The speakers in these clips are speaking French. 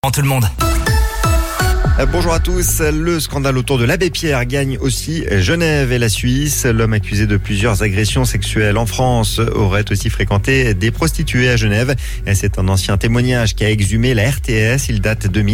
Tout le monde. Bonjour à tous. Le scandale autour de l'abbé Pierre gagne aussi Genève et la Suisse. L'homme accusé de plusieurs agressions sexuelles en France aurait aussi fréquenté des prostituées à Genève. C'est un ancien témoignage qui a exhumé la RTS. Il date de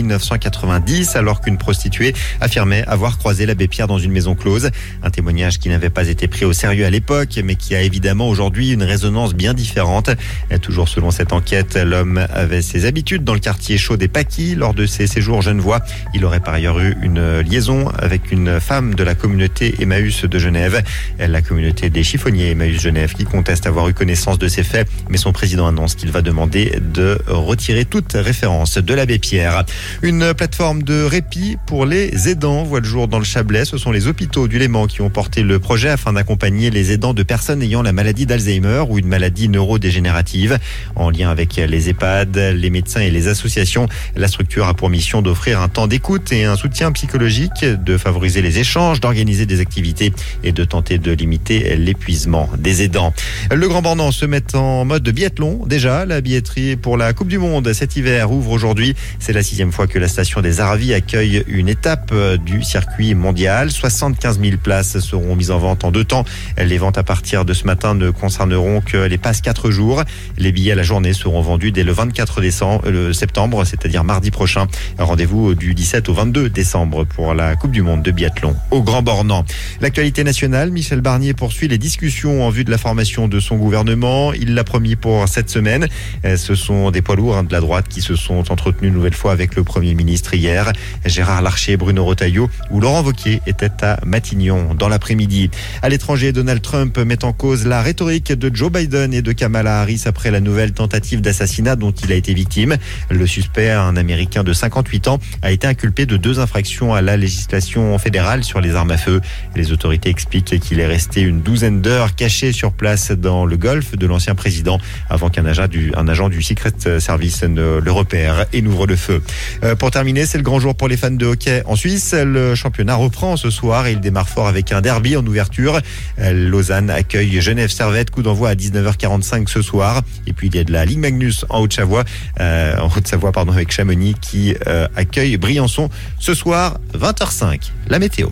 1990 alors qu'une prostituée affirmait avoir croisé l'abbé Pierre dans une maison close. Un témoignage qui n'avait pas été pris au sérieux à l'époque mais qui a évidemment aujourd'hui une résonance bien différente. Toujours selon cette enquête, l'homme avait ses habitudes dans le quartier chaud des Paquis. Lors de ses séjours genevois, il aurait par ailleurs eu une liaison avec une femme de la communauté Emmaüs de Genève. La communauté des chiffonniers Emmaüs Genève qui conteste avoir eu connaissance de ces faits, mais son président annonce qu'il va demander de retirer toute référence de l'abbé Pierre. Une plateforme de répit pour les aidants voit le jour dans le Chablais. Ce sont les hôpitaux du Léman qui ont porté le projet afin d'accompagner les aidants de personnes ayant la maladie d'Alzheimer ou une maladie neurodégénérative. En lien avec les EHPAD, les médecins et les associations, la structure a pour mission d'offrir un temps d'écoute et un soutien psychologique, de favoriser les échanges, d'organiser des activités et de tenter de limiter l'épuisement des aidants. Le Grand Bornand se met en mode biathlon. Déjà, la billetterie pour la Coupe du Monde cet hiver ouvre aujourd'hui. C'est la 6e fois que la station des Aravis accueille une étape du circuit mondial. 75 000 places seront mises en vente en 2 temps. Les ventes à partir de ce matin ne concerneront que les passes 4 jours. Les billets à la journée seront vendus dès le 24 septembre, c'est-à-dire mardi prochain. Rendez-vous du 17 au 22 décembre pour la Coupe du Monde de biathlon au Grand Bornand. L'actualité nationale, Michel Barnier poursuit les discussions en vue de la formation de son gouvernement. Il l'a promis pour cette semaine. Ce sont des poids lourds de la droite qui se sont entretenus une nouvelle fois avec le Premier ministre hier. Gérard Larcher, Bruno Retailleau ou Laurent Wauquiez étaient à Matignon dans l'après-midi. À l'étranger, Donald Trump met en cause la rhétorique de Joe Biden et de Kamala Harris après la nouvelle tentative d'assassinat dont il a été victime. Le suspect, un Américain de 58 ans, a été inculpé de 2 infractions à la législation fédérale sur les armes à feu. Les autorités expliquent qu'il est resté une douzaine d'heures caché sur place dans le golf de l'ancien président avant qu'un agent du Secret Service ne le repère et n'ouvre le feu. Pour terminer, c'est le grand jour pour les fans de hockey en Suisse. Le championnat reprend ce soir et il démarre fort avec un derby en ouverture. Lausanne accueille Genève Servette, coup d'envoi à 19h45 ce soir. Et puis il y a de la Ligue Magnus en Haute-Savoie, avec Chamonix qui accueille Briançon ce soir 20h05. La météo.